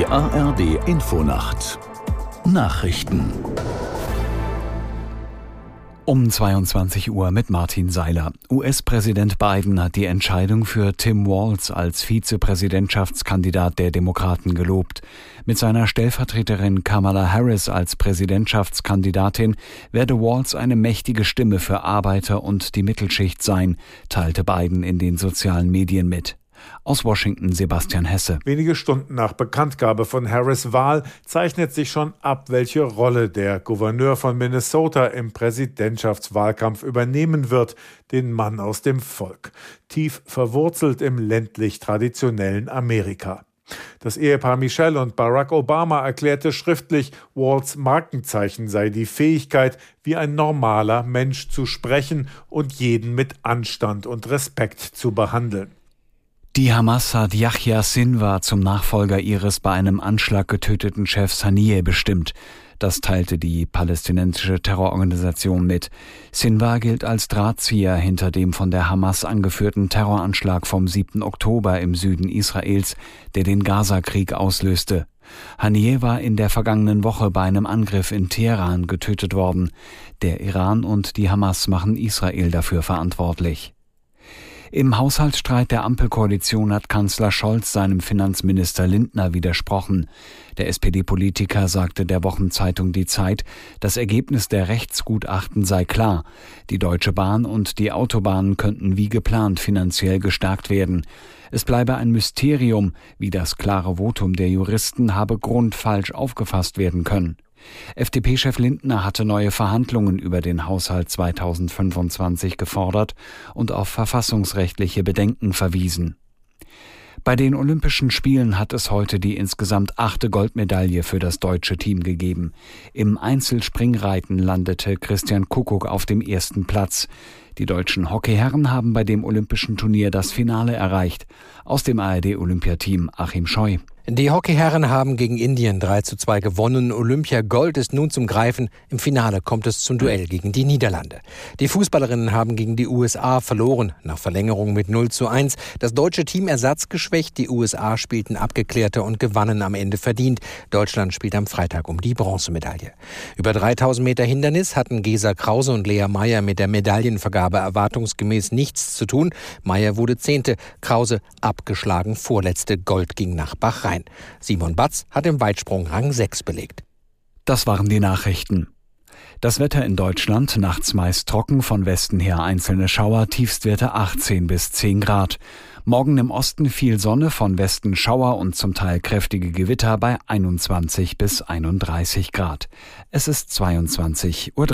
Die ARD-Infonacht Nachrichten um 22 Uhr mit Martin Seiler. US-Präsident Biden hat die Entscheidung für Tim Walz als Vizepräsidentschaftskandidat der Demokraten gelobt. Mit seiner Stellvertreterin Kamala Harris als Präsidentschaftskandidatin werde Walz eine mächtige Stimme für Arbeiter und die Mittelschicht sein, teilte Biden in den sozialen Medien mit. Aus Washington Sebastian Hesse. Wenige Stunden nach Bekanntgabe von Harris' Wahl zeichnet sich schon ab, welche Rolle der Gouverneur von Minnesota im Präsidentschaftswahlkampf übernehmen wird, den Mann aus dem Volk, tief verwurzelt im ländlich-traditionellen Amerika. Das Ehepaar Michelle und Barack Obama erklärte schriftlich, Walz' Markenzeichen sei die Fähigkeit, wie ein normaler Mensch zu sprechen und jeden mit Anstand und Respekt zu behandeln. Die Hamas hat Yahya Sinwar zum Nachfolger ihres bei einem Anschlag getöteten Chefs Haniyeh bestimmt. Das teilte die palästinensische Terrororganisation mit. Sinwar gilt als Drahtzieher hinter dem von der Hamas angeführten Terroranschlag vom 7. Oktober im Süden Israels, der den Gaza-Krieg auslöste. Haniyeh war in der vergangenen Woche bei einem Angriff in Teheran getötet worden. Der Iran und die Hamas machen Israel dafür verantwortlich. Im Haushaltsstreit der Ampelkoalition hat Kanzler Scholz seinem Finanzminister Lindner widersprochen. Der SPD-Politiker sagte der Wochenzeitung Die Zeit, das Ergebnis der Rechtsgutachten sei klar. Die Deutsche Bahn und die Autobahnen könnten wie geplant finanziell gestärkt werden. Es bleibe ein Mysterium, wie das klare Votum der Juristen habe grundfalsch aufgefasst werden können. FDP-Chef Lindner hatte neue Verhandlungen über den Haushalt 2025 gefordert und auf verfassungsrechtliche Bedenken verwiesen. Bei den Olympischen Spielen hat es heute die insgesamt 8. Goldmedaille für das deutsche Team gegeben. Im Einzelspringreiten landete Christian Kuckuck auf dem 1. Platz. Die deutschen Hockeyherren haben bei dem Olympischen Turnier das Finale erreicht. Aus dem ARD-Olympiateam Achim Scheu. Die Hockeyherren haben gegen Indien 3:2 gewonnen. Olympiagold ist nun zum Greifen. Im Finale kommt es zum Duell gegen die Niederlande. Die Fußballerinnen haben gegen die USA verloren, nach Verlängerung mit 0:1. Das deutsche Team ersatzgeschwächt. Die USA spielten abgeklärter und gewannen am Ende verdient. Deutschland spielt am Freitag um die Bronzemedaille. Über 3000 Meter Hindernis hatten Gesa Krause und Lea Meyer mit der Medaillenvergabe erwartungsgemäß nichts zu tun. Meyer wurde 10., Krause abgeschlagen Vorletzte. Gold ging nach Bahrain. Simon Batz hat im Weitsprung Rang 6 belegt. Das waren die Nachrichten. Das Wetter in Deutschland, nachts meist trocken, von Westen her einzelne Schauer, Tiefstwerte 18 bis 10 Grad. Morgen im Osten viel Sonne, von Westen Schauer und zum Teil kräftige Gewitter bei 21 bis 31 Grad. Es ist 22:03 Uhr.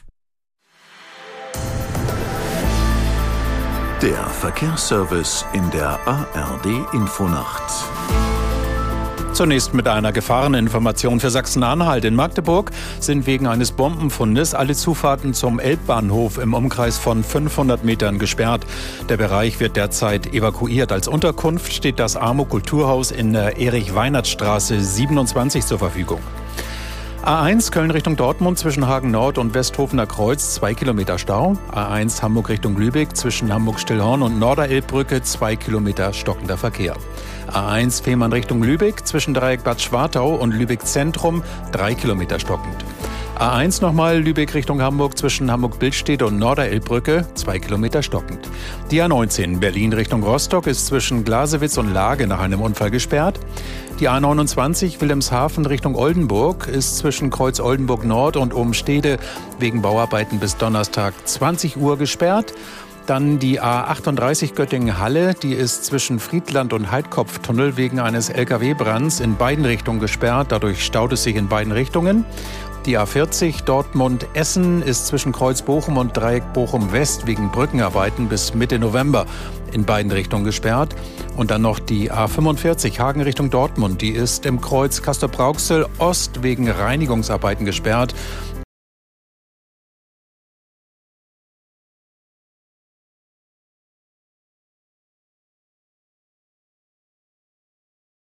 Der Verkehrsservice in der ARD-Infonacht. Zunächst mit einer Gefahreninformation für Sachsen-Anhalt. In Magdeburg sind wegen eines Bombenfundes alle Zufahrten zum Elbbahnhof im Umkreis von 500 Metern gesperrt. Der Bereich wird derzeit evakuiert. Als Unterkunft steht das Amo-Kulturhaus in der Erich-Weinert-Straße 27 zur Verfügung. A1 Köln Richtung Dortmund zwischen Hagen Nord und Westhofener Kreuz 2 Kilometer Stau. A1 Hamburg Richtung Lübeck zwischen Hamburg-Stillhorn und Norderelbbrücke 2 Kilometer stockender Verkehr. A1 Fehmarn Richtung Lübeck zwischen Dreieck Bad Schwartau und Lübeck Zentrum 3 Kilometer stockend. A1 nochmal Lübeck Richtung Hamburg zwischen Hamburg-Billstedt und Norderelbbrücke 2 Kilometer stockend. Die A19 Berlin Richtung Rostock ist zwischen Glasewitz und Lage nach einem Unfall gesperrt. Die A29 Wilhelmshaven Richtung Oldenburg ist zwischen Kreuz Oldenburg Nord und Obenstede wegen Bauarbeiten bis Donnerstag 20 Uhr gesperrt. Dann die A38 Göttingen-Halle, die ist zwischen Friedland und Heidkopftunnel wegen eines LKW-Brands in beiden Richtungen gesperrt. Dadurch staut es sich in beiden Richtungen. Die A40 Dortmund-Essen ist zwischen Kreuz Bochum und Dreieck Bochum-West wegen Brückenarbeiten bis Mitte November in beiden Richtungen gesperrt. Und dann noch die A45 Hagen Richtung Dortmund. Die ist im Kreuz Castrop-Rauxel Ost wegen Reinigungsarbeiten gesperrt.